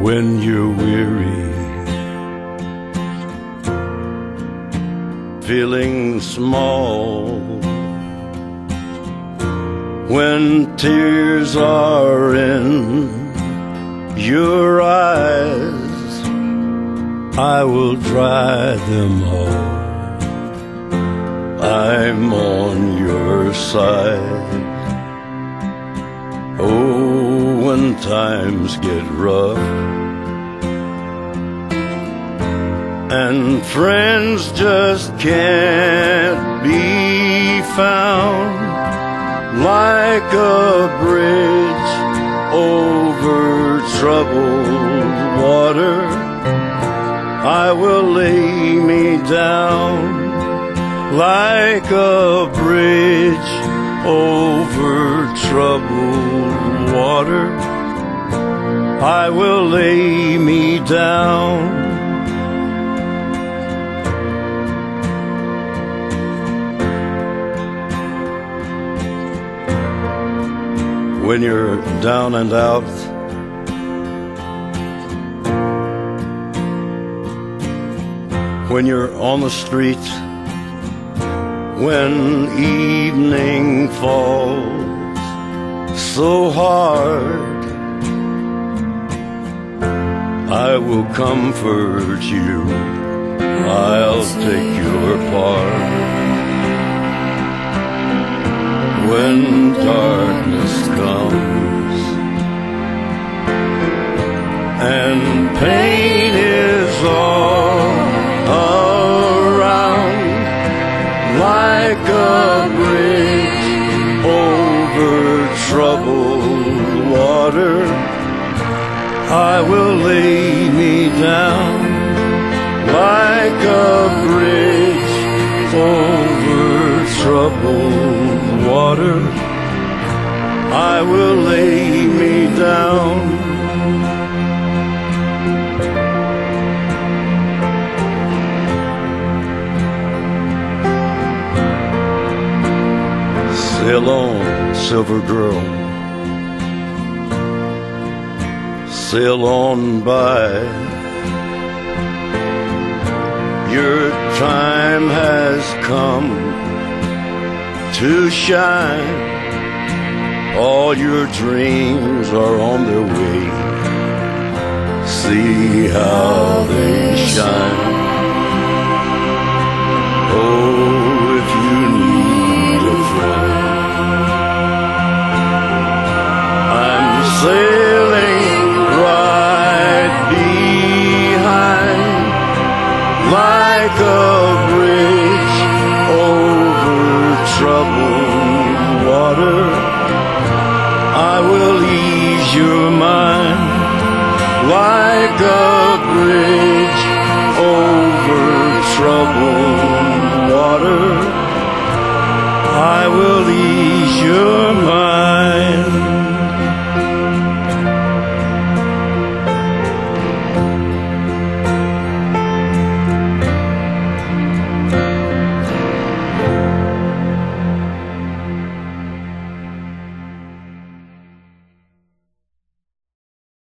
when you're weary, feeling small, when tears are in your eyes, I will dry them all. I'm on your side. Oh, when times get rough and friends just can't be found, like a bridge over troubled water, I will lay me down. Like a bridge over troubled water, I will lay me down. When you're down and out, when you're on the street, when evening falls so hard, I will comfort you, I'll take your part. When darkness comes and pain is all around, like a bridge over troubled water, I will lay me down. Like a bridge over troubled water, I will lay me down. Sail on, silver girl, sail on by. Your time has come to shine. All your dreams are on their way. See how they shine. Oh, if you need a friend, I'm sailing right behind. Like a bridge over troubled water, I will ease your mind. Like a bridge over troubled water, I will ease your